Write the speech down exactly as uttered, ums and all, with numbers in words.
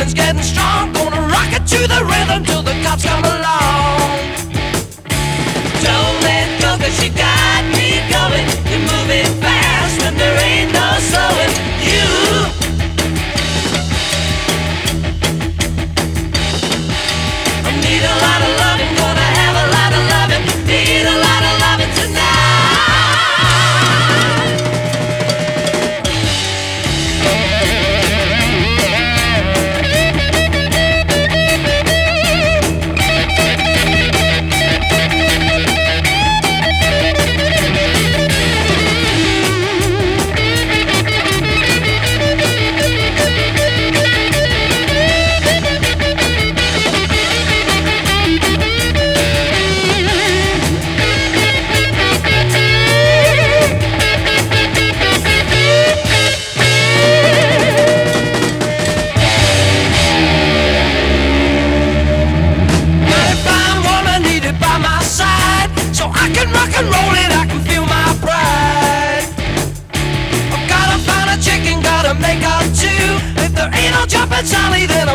feeling's getting strong. Gonna rock it to the rhythm till the cops come along. Don't let go, cause you got me going. You're moving fast and there ain't no slowing you. I need a lot of loving, gonna have a lot of loving. Need a lot of loving tonight. Rock and roll it, I can feel my pride. I've gotta find a chicken, gotta make up two. If there ain't no jumping Sally, then I'm